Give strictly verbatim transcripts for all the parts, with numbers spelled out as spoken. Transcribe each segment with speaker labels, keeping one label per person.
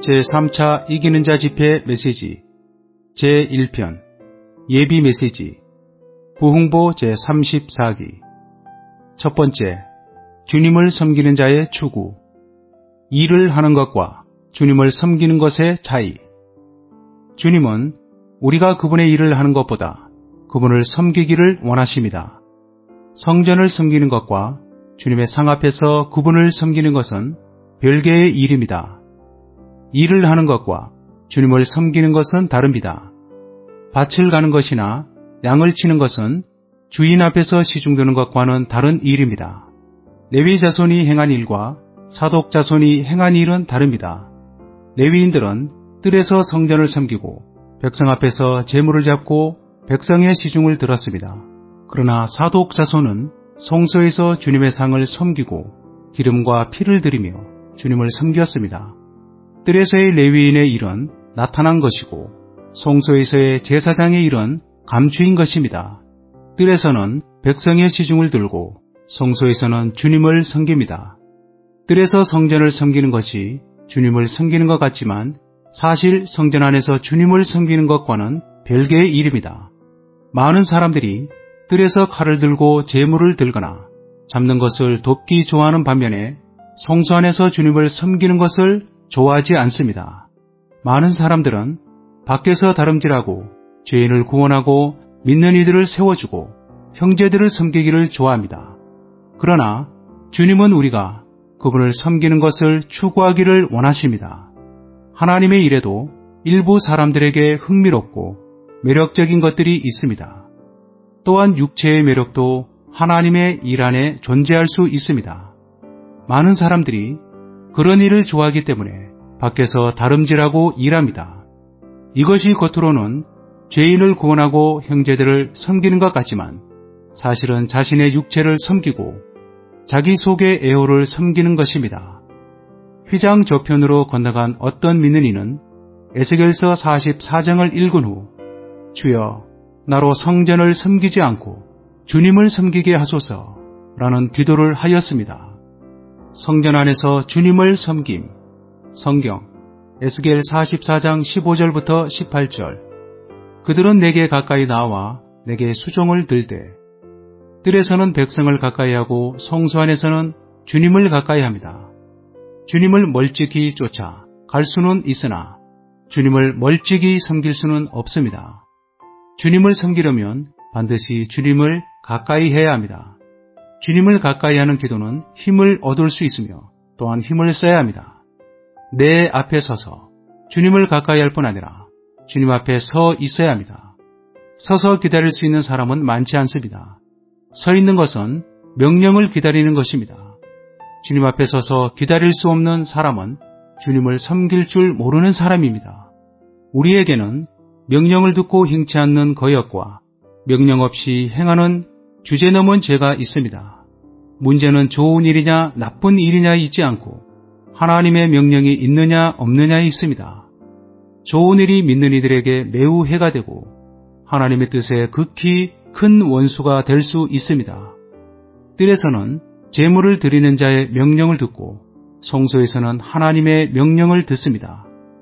Speaker 1: 제삼 차 이기는 자 집회 메시지 제일 편 예비 메시지 부흥보 제삼십사 기 첫 번째, 주님을 섬기는 자의 추구. 일을 하는 것과 주님을 섬기는 것의 차이. 주님은 우리가 그분의 일을 하는 것보다 그분을 섬기기를 원하십니다. 성전을 섬기는 것과 주님의 상 앞에서 그분을 섬기는 것은 별개의 일입니다. 일을 하는 것과 주님을 섬기는 것은 다릅니다. 밭을 가는 것이나 양을 치는 것은 주인 앞에서 시중드는 것과는 다른 일입니다. 레위 자손이 행한 일과 사독 자손이 행한 일은 다릅니다. 레위인들은 뜰에서 성전을 섬기고 백성 앞에서 제물을 잡고 백성의 시중을 들었습니다. 그러나 사독 자손은 성소에서 주님의 상을 섬기고 기름과 피를 드리며 주님을 섬겼습니다. 뜰에서의 레위인의 일은 나타난 것이고 성소에서의 제사장의 일은 감추인 것입니다. 뜰에서는 백성의 시중을 들고 성소에서는 주님을 섬깁니다. 뜰에서 성전을 섬기는 것이 주님을 섬기는 것 같지만 사실 성전 안에서 주님을 섬기는 것과는 별개의 일입니다. 많은 사람들이 뜰에서 칼을 들고 제물을 들거나 잡는 것을 돕기 좋아하는 반면에 성소 안에서 주님을 섬기는 것을 좋아하지 않습니다. 많은 사람들은 밖에서 다름질하고 죄인을 구원하고 믿는 이들을 세워주고 형제들을 섬기기를 좋아합니다. 그러나 주님은 우리가 그분을 섬기는 것을 추구하기를 원하십니다. 하나님의 일에도 일부 사람들에게 흥미롭고 매력적인 것들이 있습니다. 또한 육체의 매력도 하나님의 일 안에 존재할 수 있습니다. 많은 사람들이 그런 일을 좋아하기 때문에 밖에서 다름질하고 일합니다. 이것이 겉으로는 죄인을 구원하고 형제들을 섬기는 것 같지만 사실은 자신의 육체를 섬기고 자기 속의 애호를 섬기는 것입니다. 휘장 저편으로 건너간 어떤 믿는 이는 에스겔서 사십사 장을 읽은 후 주여 나로 성전을 섬기지 않고 주님을 섬기게 하소서 라는 기도를 하였습니다. 성전 안에서 주님을 섬김. 성경 에스겔 사십사 장 십오 절부터 십팔 절. 그들은 내게 가까이 나와 내게 수종을 들되 뜰에서는 백성을 가까이 하고 성소 안에서는 주님을 가까이 합니다. 주님을 멀찍이 쫓아 갈 수는 있으나 주님을 멀찍이 섬길 수는 없습니다. 주님을 섬기려면 반드시 주님을 가까이 해야 합니다. 주님을 가까이 하는 기도는 힘을 얻을 수 있으며 또한 힘을 써야 합니다. 내 앞에 서서 주님을 가까이 할 뿐 아니라 주님 앞에 서 있어야 합니다. 서서 기다릴 수 있는 사람은 많지 않습니다. 서 있는 것은 명령을 기다리는 것입니다. 주님 앞에 서서 기다릴 수 없는 사람은 주님을 섬길 줄 모르는 사람입니다. 우리에게는 명령을 듣고 행치 않는 거역과 명령 없이 행하는 주제넘은 죄가 있습니다. 문제는 좋은 일이냐 나쁜 일이냐에 있지 않고 하나님의 명령이 있느냐 없느냐에 있습니다. 좋은 일이 믿는 이들에게 매우 해가 되고 하나님의 뜻에 극히 큰 원수가 될 수 있습니다. 뜰에서는 제물을 드리는 자의 명령을 듣고 성소에서는 하나님의 명령을 듣습니다.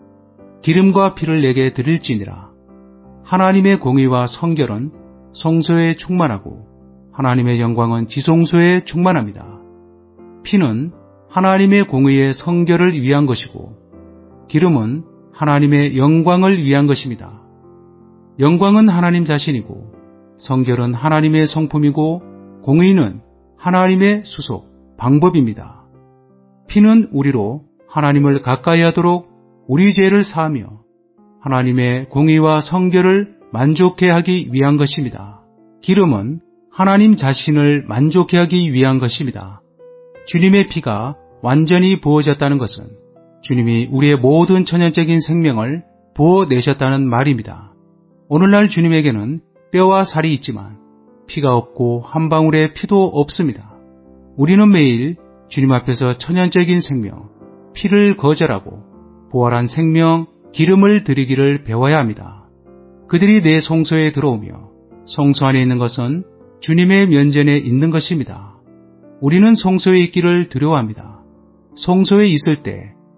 Speaker 1: 기름과 피를 내게 드릴지니라. 하나님의 공의와 성결은 성소에 충만하고 하나님의 영광은 지성소에 충만합니다. 피는 하나님의 공의의 성결을 위한 것이고 기름은 하나님의 영광을 위한 것입니다. 영광은 하나님 자신이고 성결은 하나님의 성품이고 공의는 하나님의 수속, 방법입니다. 피는 우리로 하나님을 가까이 하도록 우리 죄를 사하며 하나님의 공의와 성결을 만족해 하기 위한 것입니다. 기름은 하나님 자신을 만족해 하기 위한 것입니다. 주님의 피가 완전히 부어졌다는 것은 주님이 우리의 모든 천연적인 생명을 부어내셨다는 말입니다. 오늘날 주님에게는 뼈와 살이 있지만 피가 없고 한 방울의 피도 없습니다. 우리는 매일 주님 앞에서 천연적인 생명, 피를 거절하고 부활한 생명, 기름을 드리기를 배워야 합니다. 그들이 내 성소에 들어오며 성소 안에 있는 것은 주님의 면전에 있는 것입니다. 우리는 성소에 있기를 두려워합니다. 성소에 있을 때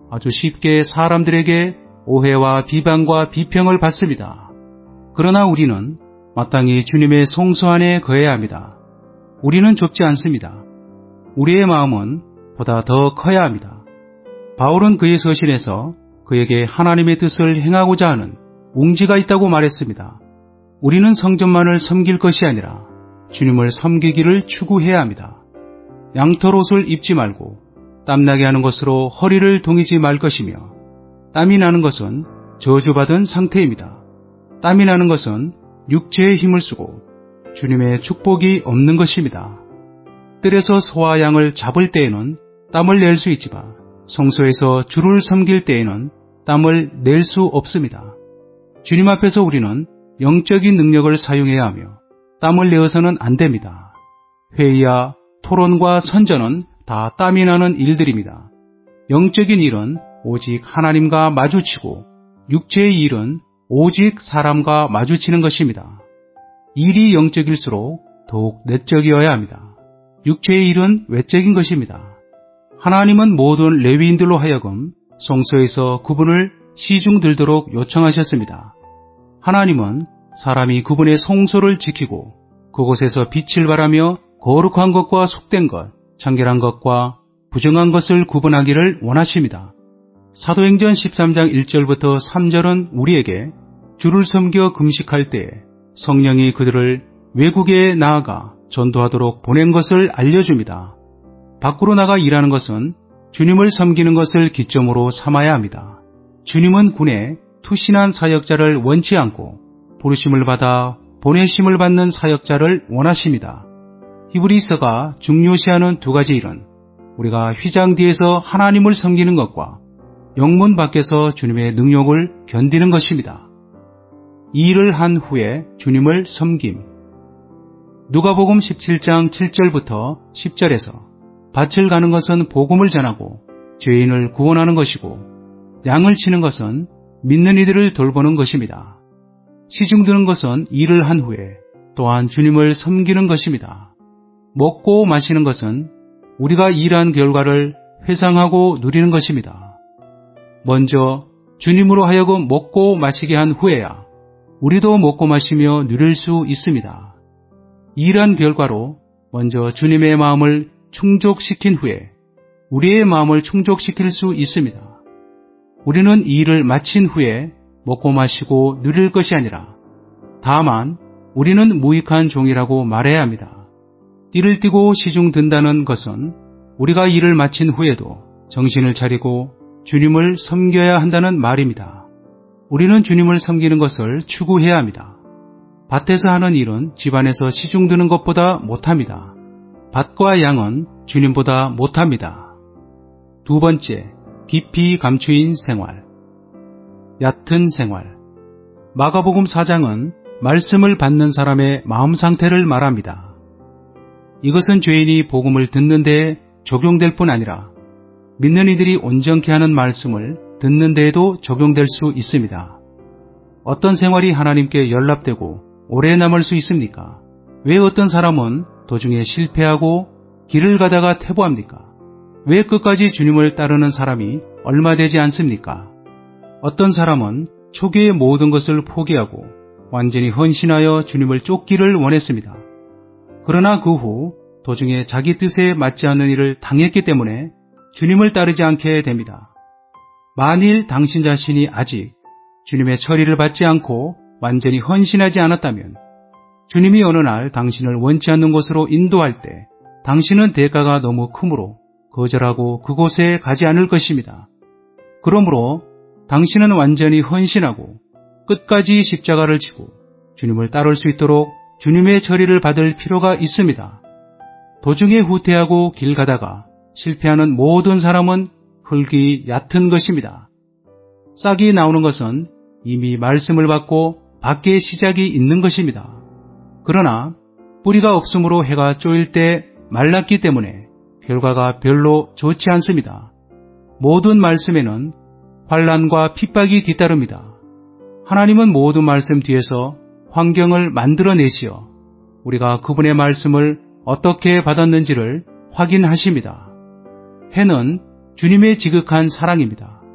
Speaker 1: 아주 쉽게 사람들에게 오해와 비방과 비평을 받습니다. 그러나 우리는 마땅히 주님의 송수 안에 거해야 합니다. 우리는 좁지 않습니다. 우리의 마음은 보다 더 커야 합니다. 바울은 그의 서신에서 그에게 하나님의 뜻을 행하고자 하는 웅지가 있다고 말했습니다. 우리는 성전만을 섬길 것이 아니라 주님을 섬기기를 추구해야 합니다. 양털 옷을 입지 말고 땀나게 하는 것으로 허리를 동이지 말 것이며, 땀이 나는 것은 저주받은 상태입니다. 땀이 나는 것은 육체의 힘을 쓰고 주님의 축복이 없는 것입니다. 뜰에서 소와 양을 잡을 때에는 땀을 낼 수 있지만 성소에서 주를 섬길 때에는 땀을 낼 수 없습니다. 주님 앞에서 우리는 영적인 능력을 사용해야 하며 땀을 내어서는 안 됩니다. 회의와 토론과 선전은 다 땀이 나는 일들입니다. 영적인 일은 오직 하나님과 마주치고 육체의 일은 오직 사람과 마주치는 것입니다. 일이 영적일수록 더욱 내적이어야 합니다. 육체의 일은 외적인 것입니다. 하나님은 모든 레위인들로 하여금 성소에서 그분을 시중 들도록 요청하셨습니다. 하나님은 사람이 그분의 성소를 지키고 그곳에서 빛을 발하며 거룩한 것과 속된 것, 청결한 것과 부정한 것을 구분하기를 원하십니다. 사도행전 십삼 장 일 절부터 삼 절은 우리에게 주를 섬겨 금식할 때에 성령이 그들을 외국에 나아가 전도하도록 보낸 것을 알려줍니다. 밖으로 나가 일하는 것은 주님을 섬기는 것을 기점으로 삼아야 합니다. 주님은 군에 투신한 사역자를 원치 않고 부르심을 받아 보내심을 받는 사역자를 원하십니다. 히브리서가 중요시하는 두 가지 일은 우리가 휘장 뒤에서 하나님을 섬기는 것과 영문 밖에서 주님의 능력을 견디는 것입니다. 이 일을 한 후에 주님을 섬김. 누가복음 십칠 장 칠 절부터 십 절에서 밭을 가는 것은 복음을 전하고 죄인을 구원하는 것이고 양을 치는 것은 믿는 이들을 돌보는 것입니다. 시중 드는 것은 일을 한 후에 또한 주님을 섬기는 것입니다. 먹고 마시는 것은 우리가 일한 결과를 회상하고 누리는 것입니다. 먼저 주님으로 하여금 먹고 마시게 한 후에야 우리도 먹고 마시며 누릴 수 있습니다. 일한 결과로 먼저 주님의 마음을 충족시킨 후에 우리의 마음을 충족시킬 수 있습니다. 우리는 이 일을 마친 후에 먹고 마시고 누릴 것이 아니라 다만 우리는 무익한 종이라고 말해야 합니다. 띠를 띠고 시중 든다는 것은 우리가 일을 마친 후에도 정신을 차리고 주님을 섬겨야 한다는 말입니다. 우리는 주님을 섬기는 것을 추구해야 합니다. 밭에서 하는 일은 집안에서 시중 드는 것보다 못합니다. 밭과 양은 주님보다 못합니다. 두 번째, 깊이 감추인 생활. 얕은 생활. 마가복음 사 장은 말씀을 받는 사람의 마음 상태를 말합니다. 이것은 죄인이 복음을 듣는 데에 적용될 뿐 아니라 믿는 이들이 온전케 하는 말씀을 듣는 데에도 적용될 수 있습니다. 어떤 생활이 하나님께 연락되고 오래 남을 수 있습니까? 왜 어떤 사람은 도중에 실패하고 길을 가다가 퇴보합니까? 왜 끝까지 주님을 따르는 사람이 얼마 되지 않습니까? 어떤 사람은 초기에 모든 것을 포기하고 완전히 헌신하여 주님을 쫓기를 원했습니다. 그러나 그 후 도중에 자기 뜻에 맞지 않는 일을 당했기 때문에 주님을 따르지 않게 됩니다. 만일 당신 자신이 아직 주님의 처리를 받지 않고 완전히 헌신하지 않았다면 주님이 어느 날 당신을 원치 않는 곳으로 인도할 때 당신은 대가가 너무 크므로 거절하고 그곳에 가지 않을 것입니다. 그러므로 당신은 완전히 헌신하고 끝까지 십자가를 지고 주님을 따를 수 있도록 주님의 처리를 받을 필요가 있습니다. 도중에 후퇴하고 길 가다가 실패하는 모든 사람은 흙이 얕은 것입니다. 싹이 나오는 것은 이미 말씀을 받고 밖에 시작이 있는 것입니다. 그러나 뿌리가 없으므로 해가 쪼일 때 말랐기 때문에 결과가 별로 좋지 않습니다. 모든 말씀에는 환난과 핍박이 뒤따릅니다. 하나님은 모든 말씀 뒤에서 환경을 만들어내시어 우리가 그분의 말씀을 어떻게 받았는지를 확인하십니다. 해는 주님의 지극한 사랑입니다.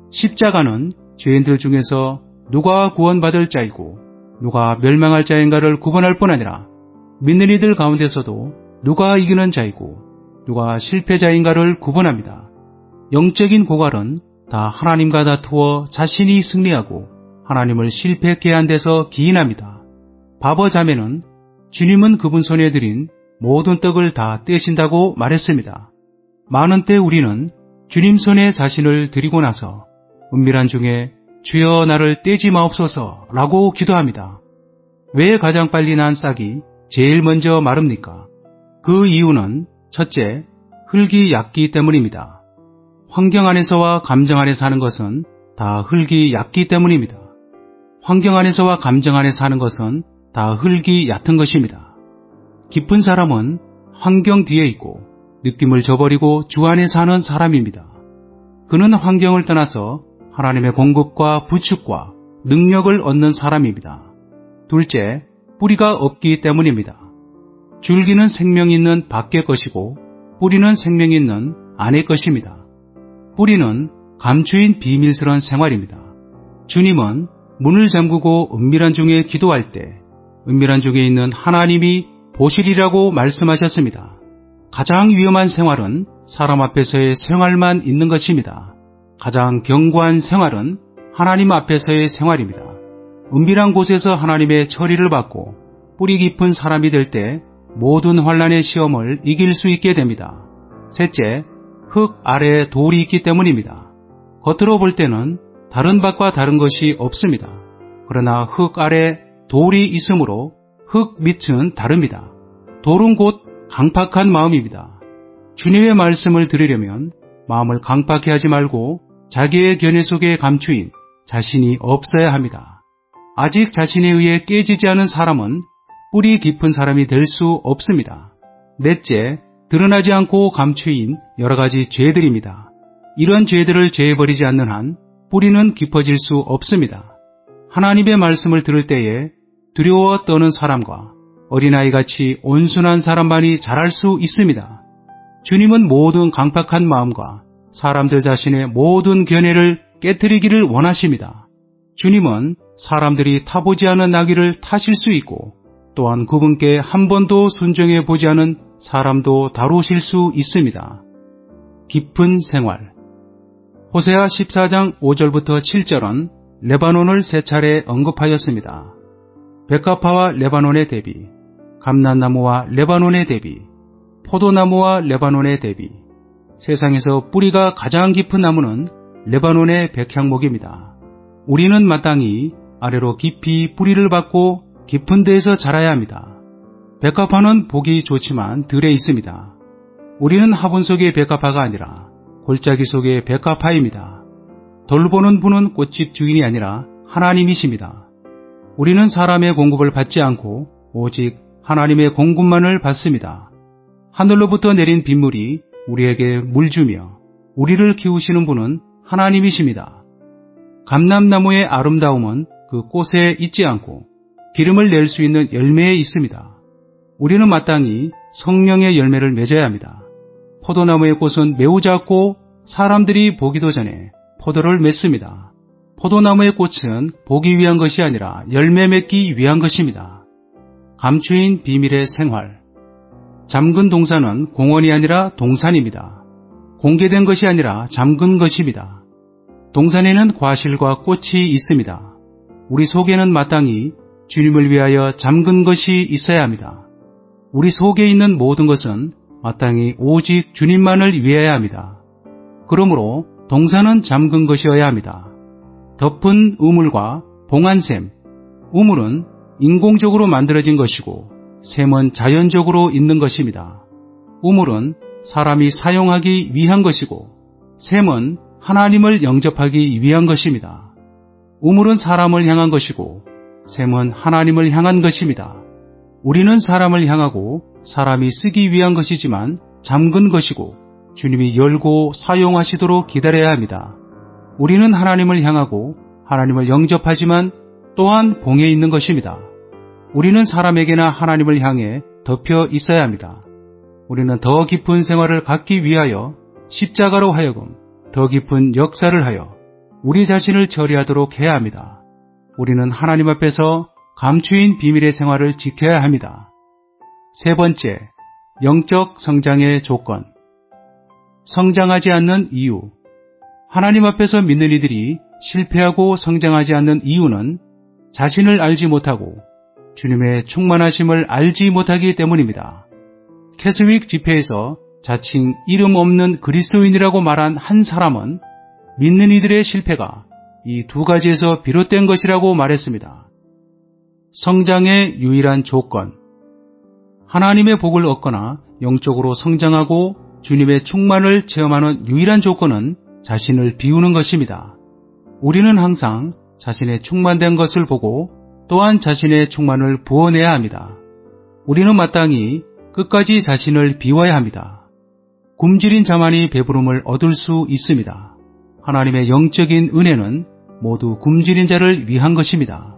Speaker 1: 십자가는 죄인들 중에서 누가 구원받을 자이고 누가 멸망할 자인가를 구분할 뿐 아니라 믿는 이들 가운데서도 누가 이기는 자이고 누가 실패자인가를 구분합니다. 영적인 고갈은 다 하나님과 다투어 자신이 승리하고 하나님을 실패케 한 데서 기인합니다. 바보 자매는 주님은 그분 손에 드린 모든 떡을 다 떼신다고 말했습니다. 많은 때 우리는 주님 손에 자신을 드리고 나서 은밀한 중에 주여 나를 떼지 마옵소서 라고 기도합니다. 왜 가장 빨리 난 싹이 제일 먼저 마릅니까? 그 이유는 첫째, 흙이 얕기 때문입니다. 환경 안에서와 감정 안에 사는 것은 다 흙이 얕기 때문입니다. 환경 안에서와 감정 안에 사는 것은 다 흙이 얕은 것입니다. 깊은 사람은 환경 뒤에 있고 느낌을 저버리고 주 안에 사는 사람입니다. 그는 환경을 떠나서 하나님의 공급과 부축과 능력을 얻는 사람입니다. 둘째, 뿌리가 없기 때문입니다. 줄기는 생명 있는 밖의 것이고 뿌리는 생명 있는 안의 것입니다. 뿌리는 감추인 비밀스러운 생활입니다. 주님은 문을 잠그고 은밀한 중에 기도할 때 은밀한 중에 있는 하나님이 보시리라고 말씀하셨습니다. 가장 위험한 생활은 사람 앞에서의 생활만 있는 것입니다. 가장 견고한 생활은 하나님 앞에서의 생활입니다. 은밀한 곳에서 하나님의 처리를 받고 뿌리 깊은 사람이 될 때 모든 환난의 시험을 이길 수 있게 됩니다. 셋째, 흙 아래에 돌이 있기 때문입니다. 겉으로 볼 때는 다른 밭과 다른 것이 없습니다. 그러나 흙 아래 돌이 있으므로 흙 밑은 다릅니다. 돌은 곧 강팍한 마음입니다. 주님의 말씀을 들으려면 마음을 강팍해 하지 말고 자기의 견해 속에 감추인 자신이 없어야 합니다. 아직 자신에 의해 깨지지 않은 사람은 뿌리 깊은 사람이 될 수 없습니다. 넷째, 드러나지 않고 감추인 여러 가지 죄들입니다. 이런 죄들을 제해버리지 않는 한 뿌리는 깊어질 수 없습니다. 하나님의 말씀을 들을 때에 두려워 떠는 사람과 어린아이같이 온순한 사람만이 자랄 수 있습니다. 주님은 모든 강팍한 마음과 사람들 자신의 모든 견해를 깨트리기를 원하십니다. 주님은 사람들이 타보지 않은 나귀를 타실 수 있고 또한 그분께 한 번도 순종해 보지 않은 사람도 다루실 수 있습니다. 깊은 생활. 호세아 십사 장 오 절부터 칠 절은 레바논을 세 차례 언급하였습니다. 백합화와 레바논의 대비, 감람나무와 레바논의 대비, 포도나무와 레바논의 대비. 세상에서 뿌리가 가장 깊은 나무는 레바논의 백향목입니다. 우리는 마땅히 아래로 깊이 뿌리를 받고 깊은 데에서 자라야 합니다. 백합화는 보기 좋지만 들에 있습니다. 우리는 화분 속의 백합화가 아니라 골짜기 속의 백합화입니다. 돌보는 분은 꽃집 주인이 아니라 하나님이십니다. 우리는 사람의 공급을 받지 않고 오직 하나님의 공급만을 받습니다. 하늘로부터 내린 빗물이 우리에게 물 주며 우리를 키우시는 분은 하나님이십니다. 감람나무의 아름다움은 그 꽃에 있지 않고 기름을 낼 수 있는 열매에 있습니다. 우리는 마땅히 성령의 열매를 맺어야 합니다. 포도나무의 꽃은 매우 작고 사람들이 보기도 전에 포도를 맺습니다. 포도나무의 꽃은 보기 위한 것이 아니라 열매 맺기 위한 것입니다. 감추인 비밀의 생활. 잠근 동산은 공원이 아니라 동산입니다. 공개된 것이 아니라 잠근 것입니다. 동산에는 과실과 꽃이 있습니다. 우리 속에는 마땅히 주님을 위하여 잠근 것이 있어야 합니다. 우리 속에 있는 모든 것은 마땅히 오직 주님만을 위해야 합니다. 그러므로 동산은 잠근 것이어야 합니다. 덮은 우물과 봉안샘. 우물은 인공적으로 만들어진 것이고 샘은 자연적으로 있는 것입니다. 우물은 사람이 사용하기 위한 것이고 샘은 하나님을 영접하기 위한 것입니다. 우물은 사람을 향한 것이고 샘은 하나님을 향한 것입니다. 우리는 사람을 향하고 사람이 쓰기 위한 것이지만 잠근 것이고 주님이 열고 사용하시도록 기다려야 합니다. 우리는 하나님을 향하고 하나님을 영접하지만 또한 봉해 있는 것입니다. 우리는 사람에게나 하나님을 향해 덮여 있어야 합니다. 우리는 더 깊은 생활을 갖기 위하여 십자가로 하여금 더 깊은 역사를 하여 우리 자신을 처리하도록 해야 합니다. 우리는 하나님 앞에서 감추인 비밀의 생활을 지켜야 합니다. 세 번째, 영적 성장의 조건. 성장하지 않는 이유. 하나님 앞에서 믿는 이들이 실패하고 성장하지 않는 이유는 자신을 알지 못하고 주님의 충만하심을 알지 못하기 때문입니다. 캐스윅 집회에서 자칭 이름 없는 그리스도인이라고 말한 한 사람은 믿는 이들의 실패가 이 두 가지에서 비롯된 것이라고 말했습니다. 성장의 유일한 조건. 하나님의 복을 얻거나 영적으로 성장하고 주님의 충만을 체험하는 유일한 조건은 자신을 비우는 것입니다. 우리는 항상 자신의 충만된 것을 보고 또한 자신의 충만을 부어내야 합니다. 우리는 마땅히 끝까지 자신을 비워야 합니다. 굶주린 자만이 배부름을 얻을 수 있습니다. 하나님의 영적인 은혜는 모두 굶주린 자를 위한 것입니다.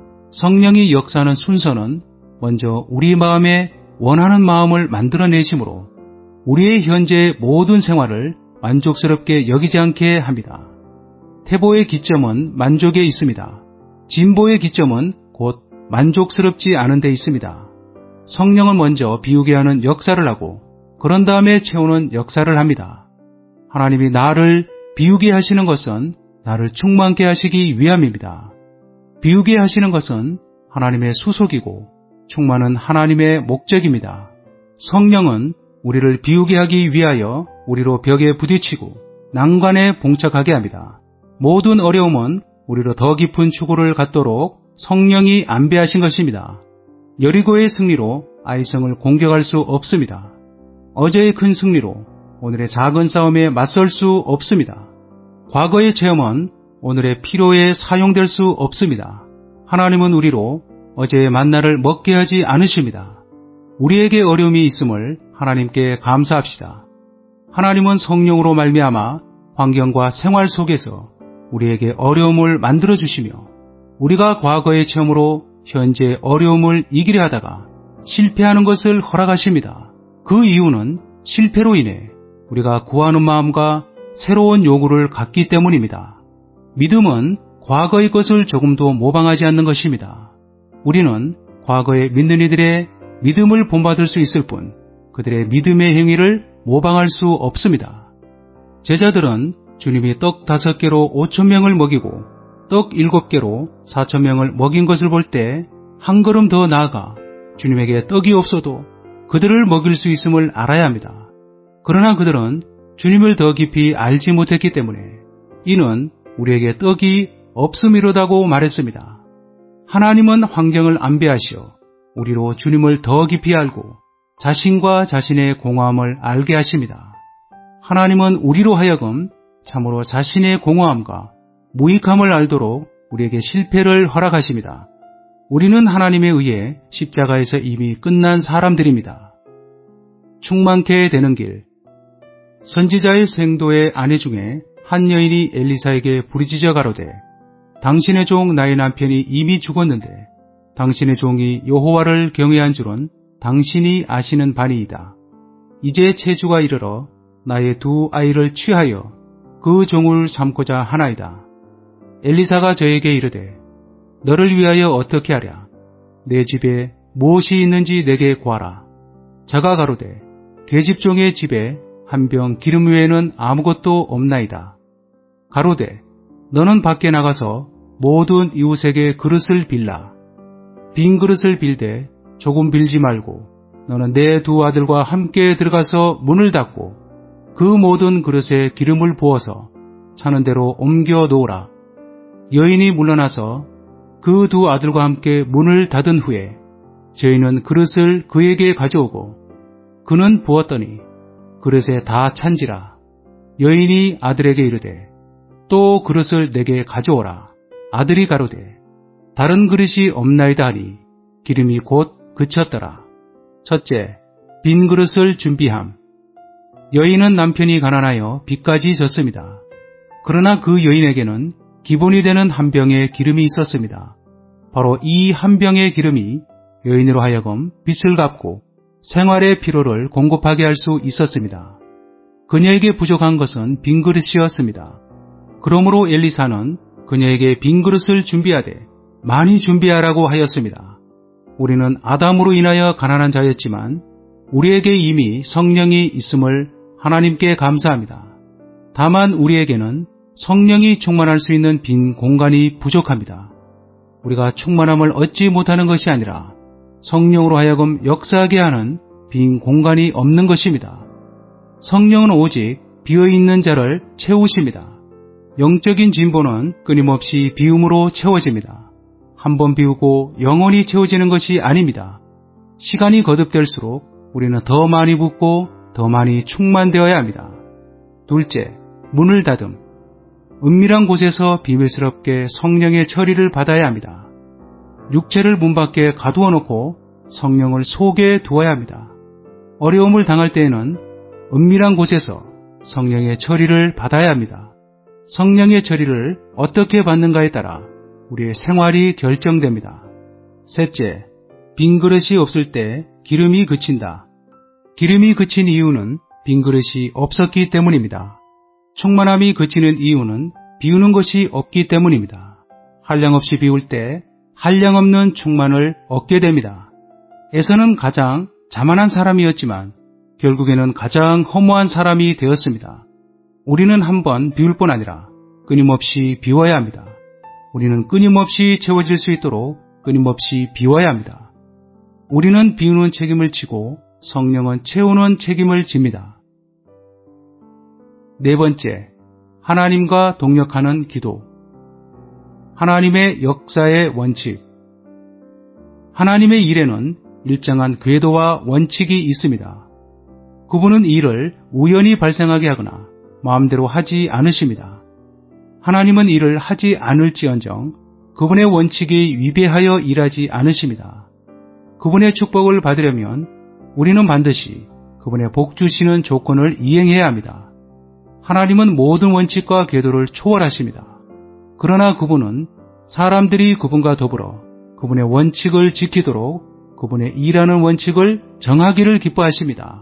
Speaker 1: 성령이 역사하는 순서는 먼저 우리 마음에 원하는 마음을 만들어내심으로 우리의 현재의 모든 생활을 만족스럽게 여기지 않게 합니다. 태보의 기점은 만족에 있습니다. 진보의 기점은 곧 만족스럽지 않은 데 있습니다. 성령은 먼저 비우게 하는 역사를 하고 그런 다음에 채우는 역사를 합니다. 하나님이 나를 비우게 하시는 것은 나를 충만케 하시기 위함입니다. 비우게 하시는 것은 하나님의 수속이고 충만은 하나님의 목적입니다. 성령은 우리를 비우게 하기 위하여 우리로 벽에 부딪히고 난관에 봉착하게 합니다. 모든 어려움은 우리로 더 깊은 추구를 갖도록 성령이 안배하신 것입니다. 여리고의 승리로 아이성을 공격할 수 없습니다. 어제의 큰 승리로 오늘의 작은 싸움에 맞설 수 없습니다. 과거의 체험은 오늘의 필요에 사용될 수 없습니다. 하나님은 우리로 어제의 만나를 먹게 하지 않으십니다. 우리에게 어려움이 있음을 하나님께 감사합시다. 하나님은 성령으로 말미암아 환경과 생활 속에서 우리에게 어려움을 만들어주시며 우리가 과거의 체험으로 현재 어려움을 이기려 하다가 실패하는 것을 허락하십니다. 그 이유는 실패로 인해 우리가 구하는 마음과 새로운 요구를 갖기 때문입니다. 믿음은 과거의 것을 조금도 모방하지 않는 것입니다. 우리는 과거의 믿는 이들의 믿음을 본받을 수 있을 뿐 그들의 믿음의 행위를 모방할 수 없습니다. 제자들은 주님이 떡 다섯 개로 오천 명을 먹이고 떡 일곱 개로 사천 명을 먹인 것을 볼 때 한 걸음 더 나아가 주님에게 떡이 없어도 그들을 먹일 수 있음을 알아야 합니다. 그러나 그들은 주님을 더 깊이 알지 못했기 때문에 이는 우리에게 떡이 없음이로다고 말했습니다. 하나님은 환경을 안배하시어 우리로 주님을 더 깊이 알고 자신과 자신의 공허함을 알게 하십니다. 하나님은 우리로 하여금 참으로 자신의 공허함과 무익함을 알도록 우리에게 실패를 허락하십니다. 우리는 하나님에 의해 십자가에서 이미 끝난 사람들입니다. 충만케 되는 길. 선지자의 생도의 아내 중에 한 여인이 엘리사에게 부르짖어 가로되 당신의 종 나의 남편이 이미 죽었는데 당신의 종이 여호와를 경외한 줄은 당신이 아시는 바니이다. 이제 체주가 이르러 나의 두 아이를 취하여 그 종을 삼고자 하나이다. 엘리사가 저에게 이르되 너를 위하여 어떻게 하랴? 내 집에 무엇이 있는지 내게 구하라. 자가 가로되 계집종의 집에 한 병 기름 외에는 아무것도 없나이다. 가로되 너는 밖에 나가서 모든 이웃에게 그릇을 빌라. 빈 그릇을 빌되 조금 빌지 말고 너는 내 두 아들과 함께 들어가서 문을 닫고 그 모든 그릇에 기름을 부어서 차는 대로 옮겨 놓으라. 여인이 물러나서 그 두 아들과 함께 문을 닫은 후에 저희는 그릇을 그에게 가져오고 그는 부었더니 그릇에 다 찬지라. 여인이 아들에게 이르되 또 그릇을 내게 가져오라. 아들이 가로되 다른 그릇이 없나이다 하니 기름이 곧 그쳤더라. 첫째, 빈 그릇을 준비함. 여인은 남편이 가난하여 빚까지 졌습니다. 그러나 그 여인에게는 기본이 되는 한 병의 기름이 있었습니다. 바로 이 한 병의 기름이 여인으로 하여금 빚을 갚고 생활의 피로를 공급하게 할 수 있었습니다. 그녀에게 부족한 것은 빈 그릇이었습니다. 그러므로 엘리사는 그녀에게 빈 그릇을 준비하되 많이 준비하라고 하였습니다. 우리는 아담으로 인하여 가난한 자였지만 우리에게 이미 성령이 있음을 하나님께 감사합니다. 다만 우리에게는 성령이 충만할 수 있는 빈 공간이 부족합니다. 우리가 충만함을 얻지 못하는 것이 아니라 성령으로 하여금 역사하게 하는 빈 공간이 없는 것입니다. 성령은 오직 비어있는 자를 채우십니다. 영적인 진보는 끊임없이 비움으로 채워집니다. 한번 비우고 영원히 채워지는 것이 아닙니다. 시간이 거듭될수록 우리는 더 많이 붓고 더 많이 충만되어야 합니다. 둘째, 문을 닫음. 은밀한 곳에서 비밀스럽게 성령의 처리를 받아야 합니다. 육체를 문 밖에 가두어 놓고 성령을 속에 두어야 합니다. 어려움을 당할 때에는 은밀한 곳에서 성령의 처리를 받아야 합니다. 성령의 처리를 어떻게 받는가에 따라 우리의 생활이 결정됩니다. 셋째, 빈 그릇이 없을 때 기름이 그친다. 기름이 그친 이유는 빈 그릇이 없었기 때문입니다. 충만함이 그치는 이유는 비우는 것이 없기 때문입니다. 한량없이 비울 때 한량없는 충만을 얻게 됩니다. 에서는 가장 자만한 사람이었지만 결국에는 가장 허무한 사람이 되었습니다. 우리는 한번 비울 뿐 아니라 끊임없이 비워야 합니다. 우리는 끊임없이 채워질 수 있도록 끊임없이 비워야 합니다. 우리는 비우는 책임을 지고 성령은 채우는 책임을 집니다. 네 번째, 하나님과 동역하는 기도. 하나님의 역사의 원칙. 하나님의 일에는 일정한 궤도와 원칙이 있습니다. 그분은 일을 우연히 발생하게 하거나 마음대로 하지 않으십니다. 하나님은 일을 하지 않을지언정 그분의 원칙이 위배하여 일하지 않으십니다. 그분의 축복을 받으려면 우리는 반드시 그분의 복 주시는 조건을 이행해야 합니다. 하나님은 모든 원칙과 궤도를 초월하십니다. 그러나 그분은 사람들이 그분과 더불어 그분의 원칙을 지키도록 그분의 일하는 원칙을 정하기를 기뻐하십니다.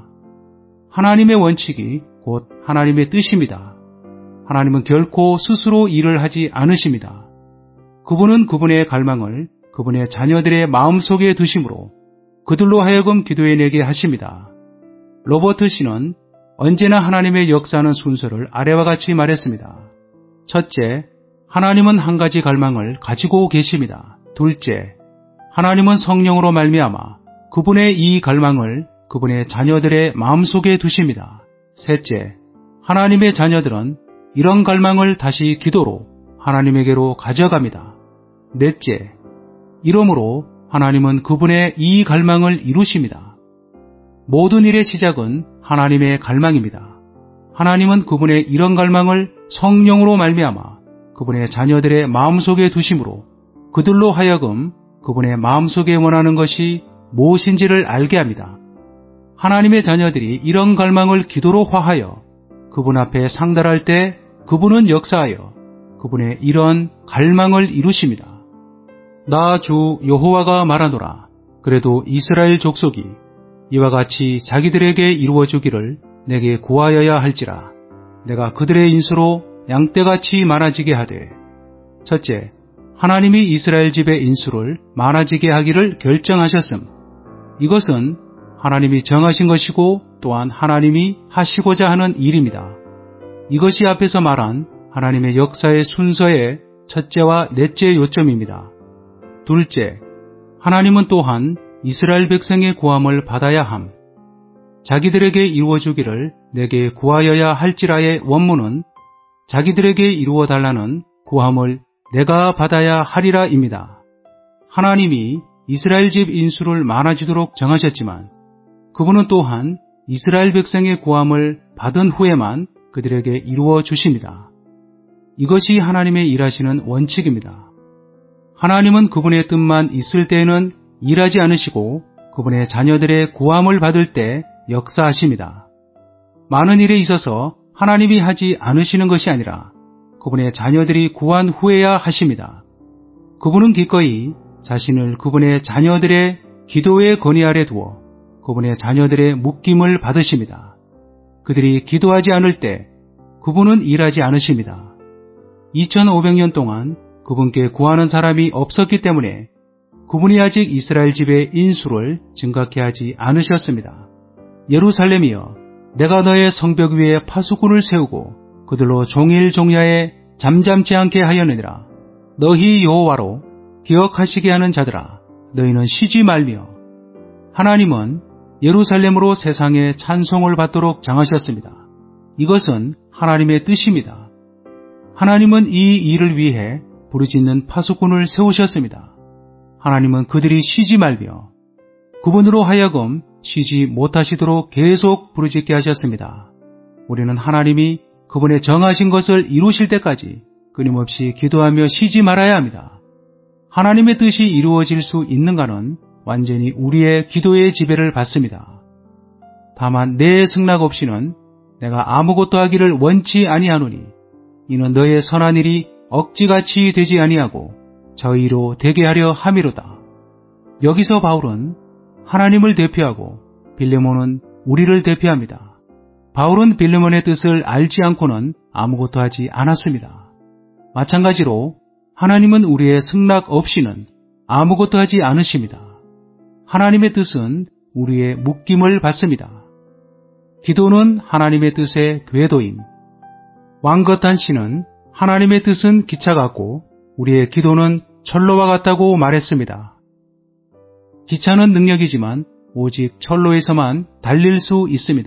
Speaker 1: 하나님의 원칙이 곧 하나님의 뜻입니다. 하나님은 결코 스스로 일을 하지 않으십니다. 그분은 그분의 갈망을 그분의 자녀들의 마음속에 두심으로 그들로 하여금 기도해내게 하십니다. 로버트 씨는 언제나 하나님의 역사하는 순서를 아래와 같이 말했습니다. 첫째, 하나님은 한 가지 갈망을 가지고 계십니다. 둘째, 하나님은 성령으로 말미암아 그분의 이 갈망을 그분의 자녀들의 마음속에 두십니다. 셋째, 하나님의 자녀들은 이런 갈망을 다시 기도로 하나님에게로 가져갑니다. 넷째, 이러므로 하나님은 그분의 이 갈망을 이루십니다. 모든 일의 시작은 하나님의 갈망입니다. 하나님은 그분의 이런 갈망을 성령으로 말미암아 그분의 자녀들의 마음속에 두심으로 그들로 하여금 그분의 마음속에 원하는 것이 무엇인지를 알게 합니다. 하나님의 자녀들이 이런 갈망을 기도로 화하여 그분 앞에 상달할 때 그분은 역사하여 그분의 이런 갈망을 이루십니다. 나 주 여호와가 말하노라. 그래도 이스라엘 족속이 이와 같이 자기들에게 이루어주기를 내게 구하여야 할지라. 내가 그들의 인수로 양떼같이 많아지게 하되. 첫째, 하나님이 이스라엘 집의 인수를 많아지게 하기를 결정하셨음. 이것은 하나님이 정하신 것이고 또한 하나님이 하시고자 하는 일입니다. 이것이 앞에서 말한 하나님의 역사의 순서의 첫째와 넷째 요점입니다. 둘째, 하나님은 또한 이스라엘 백성의 구함을 받아야 함. 자기들에게 이루어주기를 내게 구하여야 할지라의 원문은 자기들에게 이루어달라는 구함을 내가 받아야 하리라입니다. 하나님이 이스라엘 집 인수를 많아지도록 정하셨지만 그분은 또한 이스라엘 백성의 구함을 받은 후에만 그들에게 이루어 주십니다. 이것이 하나님의 일하시는 원칙입니다. 하나님은 그분의 뜻만 있을 때에는 일하지 않으시고 그분의 자녀들의 구함을 받을 때 역사하십니다. 많은 일에 있어서 하나님이 하지 않으시는 것이 아니라 그분의 자녀들이 구한 후에야 하십니다. 그분은 기꺼이 자신을 그분의 자녀들의 기도의 건의 아래 두어 그분의 자녀들의 묶임을 받으십니다. 그들이 기도하지 않을 때 그분은 일하지 않으십니다. 이천오백 년 동안 그분께 구하는 사람이 없었기 때문에 그분이 아직 이스라엘 집의 인수를 증가케 하지 않으셨습니다. 예루살렘이여, 내가 너의 성벽 위에 파수꾼을 세우고 그들로 종일 종야에 잠잠치 않게 하였느니라. 너희 여호와로 기억하시게 하는 자들아, 너희는 쉬지 말며. 하나님은 예루살렘으로 세상에 찬송을 받도록 정하셨습니다. 이것은 하나님의 뜻입니다. 하나님은 이 일을 위해 부르짖는 파수꾼을 세우셨습니다. 하나님은 그들이 쉬지 말며 그분으로 하여금 쉬지 못하시도록 계속 부르짖게 하셨습니다. 우리는 하나님이 그분의 정하신 것을 이루실 때까지 끊임없이 기도하며 쉬지 말아야 합니다. 하나님의 뜻이 이루어질 수 있는가는 완전히 우리의 기도의 지배를 받습니다. 다만 내 승낙 없이는 내가 아무것도 하기를 원치 아니하노니 이는 너의 선한 일이 억지같이 되지 아니하고 저희로 되게 하려 함이로다. 여기서 바울은 하나님을 대표하고 빌레몬은 우리를 대표합니다. 바울은 빌레몬의 뜻을 알지 않고는 아무것도 하지 않았습니다. 마찬가지로 하나님은 우리의 승낙 없이는 아무것도 하지 않으십니다. 하나님의 뜻은 우리의 묶임을 받습니다. 기도는 하나님의 뜻의 궤도임. 왕것한 씨는 하나님의 뜻은 기차 같고 우리의 기도는 철로와 같다고 말했습니다. 기차는 능력이지만 오직 철로에서만 달릴 수 있습니다.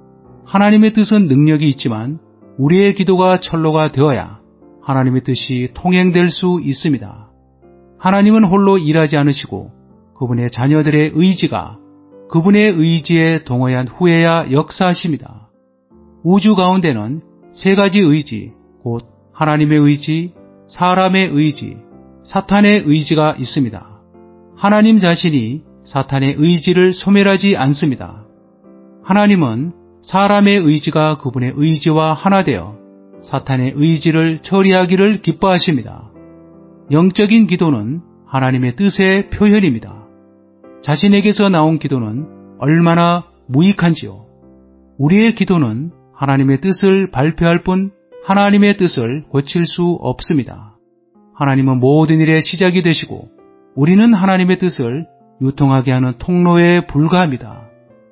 Speaker 1: 하나님의 뜻은 능력이 있지만 우리의 기도가 철로가 되어야 하나님의 뜻이 통행될 수 있습니다. 하나님은 홀로 일하지 않으시고 그분의 자녀들의 의지가 그분의 의지에 동의한 후에야 역사하십니다. 우주 가운데는 세 가지 의지, 곧 하나님의 의지, 사람의 의지, 사탄의 의지가 있습니다. 하나님 자신이 사탄의 의지를 소멸하지 않습니다. 하나님은 사람의 의지가 그분의 의지와 하나 되어 사탄의 의지를 처리하기를 기뻐하십니다. 영적인 기도는 하나님의 뜻의 표현입니다. 자신에게서 나온 기도는 얼마나 무익한지요. 우리의 기도는 하나님의 뜻을 발표할 뿐 하나님의 뜻을 고칠 수 없습니다. 하나님은 모든 일의 시작이 되시고 우리는 하나님의 뜻을 유통하게 하는 통로에 불과합니다.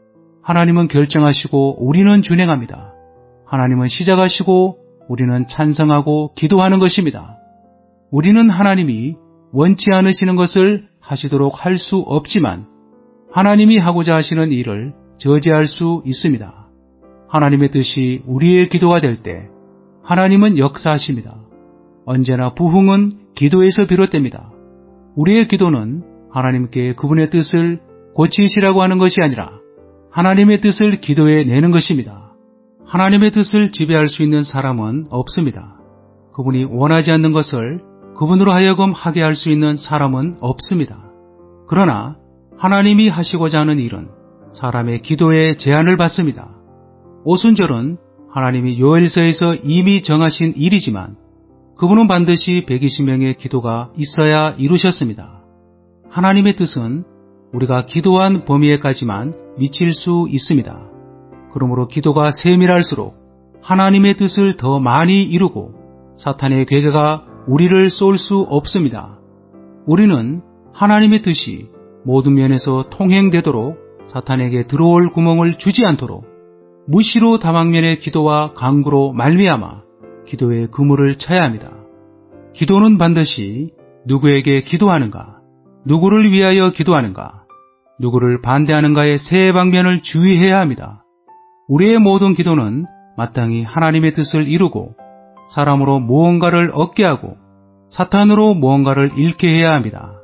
Speaker 1: 하나님은 결정하시고 우리는 준행합니다. 하나님은 시작하시고 우리는 찬성하고 기도하는 것입니다. 우리는 하나님이 원치 않으시는 것을 하시도록 할 수 없지만 하나님이 하고자 하시는 일을 저지할 수 있습니다. 하나님의 뜻이 우리의 기도가 될 때 하나님은 역사하십니다. 언제나 부흥은 기도에서 비롯됩니다. 우리의 기도는 하나님께 그분의 뜻을 고치시라고 하는 것이 아니라 하나님의 뜻을 기도해 내는 것입니다. 하나님의 뜻을 지배할 수 있는 사람은 없습니다. 그분이 원하지 않는 것을 그분으로 하여금 하게 할 수 있는 사람은 없습니다. 그러나 하나님이 하시고자 하는 일은 사람의 기도에 제한을 받습니다. 오순절은 하나님이 요엘서에서 이미 정하신 일이지만 그분은 반드시 백이십 명의 기도가 있어야 이루셨습니다. 하나님의 뜻은 우리가 기도한 범위에까지만 미칠 수 있습니다. 그러므로 기도가 세밀할수록 하나님의 뜻을 더 많이 이루고 사탄의 괴계가 우리를 쏠 수 없습니다. 우리는 하나님의 뜻이 모든 면에서 통행되도록 사탄에게 들어올 구멍을 주지 않도록 무시로 다방면의 기도와 간구로 말미암아 기도의 그물을 쳐야 합니다. 기도는 반드시 누구에게 기도하는가, 누구를 위하여 기도하는가, 누구를 반대하는가의 세 방면을 주의해야 합니다. 우리의 모든 기도는 마땅히 하나님의 뜻을 이루고 사람으로 무언가를 얻게 하고 사탄으로 무언가를 잃게 해야 합니다.